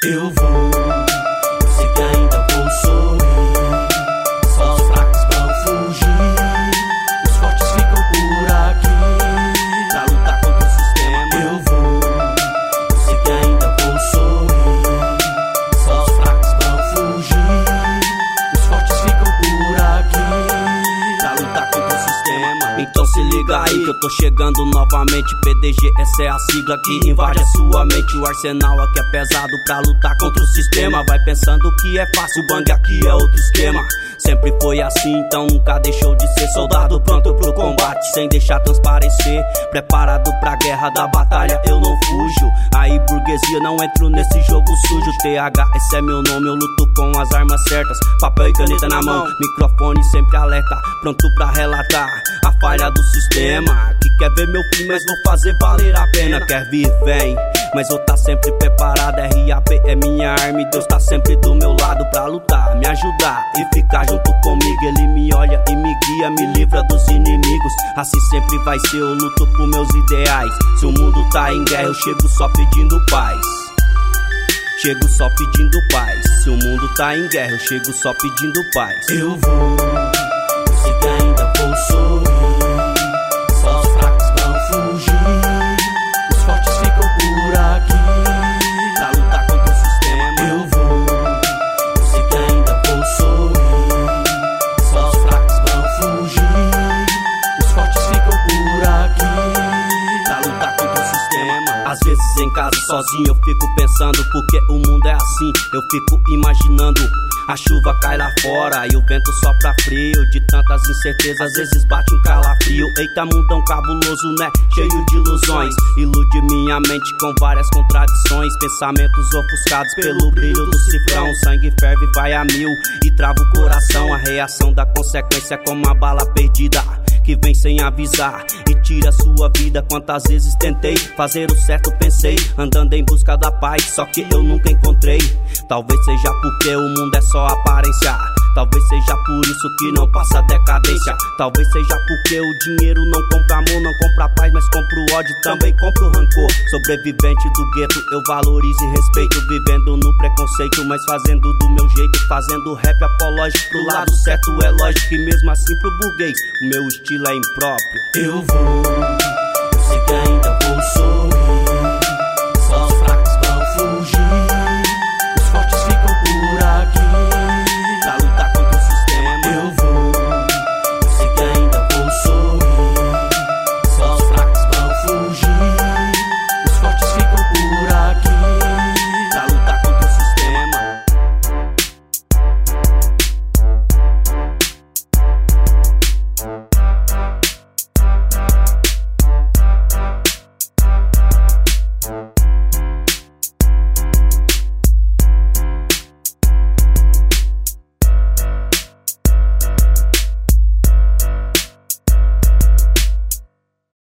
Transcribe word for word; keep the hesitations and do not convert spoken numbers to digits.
Eu vou, eu sei que ainda vou sorrir. Só os fracos vão fugir, os fortes ficam por aqui pra lutar contra o sistema. Eu vou, eu sei que ainda vou sorrir. Só os fracos vão fugir, os fortes ficam por aqui pra lutar contra o sistema. Então se liga aí que eu tô chegando novamente. P D G, essa é a sigla que invade a sua mente. O arsenal aqui é pesado pra lutar contra o sistema. Vai pensando que é fácil, o bang aqui é outro esquema. Sempre foi assim, então nunca deixou de ser soldado pronto pro combate, sem deixar transparecer. Preparado pra guerra da batalha, eu não fujo. Aí burguesia, não entro nesse jogo sujo. T H, esse é meu nome, eu luto com as armas certas. Papel e caneta na mão, microfone sempre alerta, pronto pra relatar a falha do sistema. Que quer ver meu fim, mas vou fazer valer a pena. Quer vir, vem, mas eu tá sempre preparado. R A P é minha arma e Deus tá sempre do meu lado pra lutar, me ajudar e ficar junto comigo. Ele me olha e me guia, me livra dos inimigos. Assim sempre vai ser, eu luto por meus ideais. Se o mundo tá em guerra, eu chego só pedindo paz. Chego só pedindo paz. Se o mundo tá em guerra, eu chego só pedindo paz. Eu vou, eu sei que ainda vou sorrir. Só os fracos vão fugir, os fortes ficam por aqui pra lutar contra o sistema. Eu vou, eu sei que ainda vou sorrir. Só os fracos vão fugir, os fortes ficam por aqui pra lutar contra o sistema. Às vezes em casa sozinho eu fico pensando porque o mundo é assim. Eu fico imaginando a chuva cai lá fora e o vento sopra frio. De tantas incertezas, às vezes bate um calafrio. Eita, mundão cabuloso, né? Cheio de ilusões. Ilude minha mente com várias contradições. Pensamentos ofuscados pelo brilho do cifrão. Sangue ferve, vai a mil e trava o coração. A reação da consequência é como uma bala perdida que vem sem avisar e tira sua vida. Quantas vezes tentei fazer o certo, pensei, andando em busca da paz, só que eu nunca encontrei. Talvez seja porque o mundo é só aparência. Talvez seja por isso que não passa decadência. Talvez seja porque o dinheiro não compra amor, não compra paz, mas compra o ódio, também compra o rancor. Sobrevivente do gueto, eu valorizo e respeito, vivendo no preconceito, mas fazendo do meu jeito, fazendo rap apológico pro lado certo. É lógico que mesmo assim pro burguês o meu estilo é impróprio. Eu vou, eu sei que ainda vou sorrir.